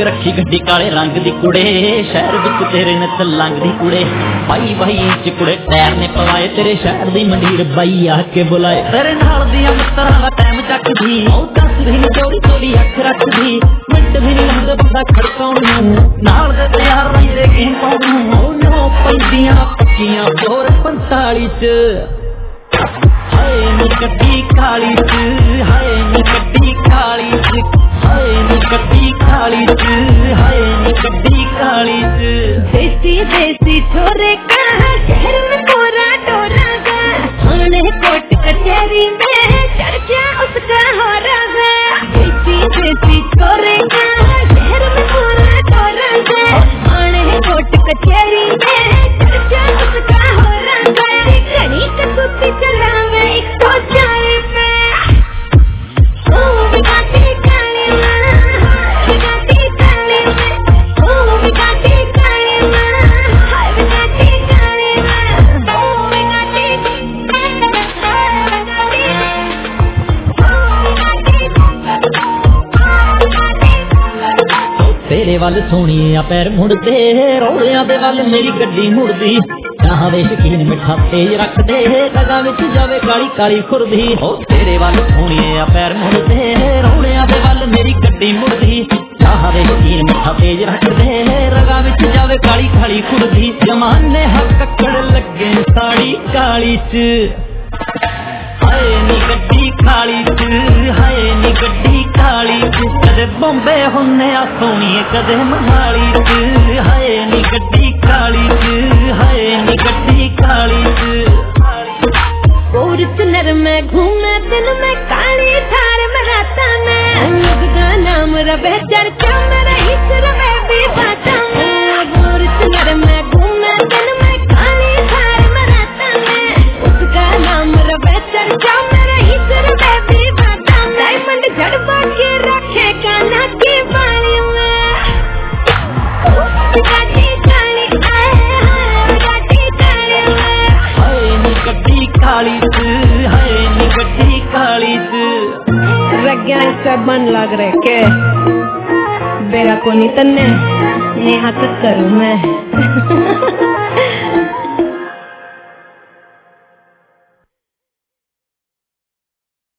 रखी गड्डी काले रंग दी कुड़े शहर विच तेरे नित लंघदी कुड़े भाई भाई च कुड़े टायर ने पवाए तेरे शहर दी मंडीर बाई आके बुलाए तेरे नाल दियां मित्तरां दा टाइम चकदी ओ दस भी चोरी चोरी अख रखदी मिंट भी नहीं लगदा बंदा खड़काउण नूं नाल दे यार रंगे गेम पाउण नूं ओ नो पैंदियां पक्कियां 445 च हाय नी गड्डी काली च हाय नी गड्डी काली च हाय नी गड्डी काली च हाय नी गड्डी काली च देसी देसी छोरे का शहर में कोरा डोरा गा थाने कोर्ट कचहरी में चर्चा उसका हो रहा देसी देसी छोरे का शहर में कोरा डोरा गा थाने कोर्ट कचहरी में चर्चा उसका हो रहा घड़ी कसूती चलावे 140 पे ओ बिगाती काली बिगाती काली ओ बिगाती काली हाय बिगाती काली ओ बिगाती तेरे वल सोनिया पैर मुड़दे रोलियां दे वल मेरी गड्डी मुड़दी जहां दे शकीन मिठा तेज रखदे लगा विच जावे काली काली खुरदी ओ तेरे वल सोनिया पैर मुड़दे रोलियां दे वल मेरी गड्डी मुड़दी जहां दे शकीन मिठा तेज रखदे लगा विच जावे काली काली खुरदी जमाने हक कड़ लगे साड़ी काली च हाय नी गड्डी काली च हाय नी गड्डी काली च कदे बॉम्बे हुन्ने आ सोनिए कदे महाली च हाय नी गड्डी काली च हाय नी गड्डी काली च फॉर्च्यूनर में घूमे दिन में काली थार में राता में उसका नाम रवे चर्चा में रही रवे भी बाता में फॉर्च्यूनर में घूमे दिन में काली थार में राता में उसका नाम रवे चर्चा में रही रवे भी बाता में डायमंड झड़वा के रखे काना की बाली में बिगाती काली बिगाती काली हाय नी गड्डी काली च हाय नी गड्डी काली च रग्या इसका बन लग रहे के बेरा को नहीं तन्ने नेहा करूँ मैं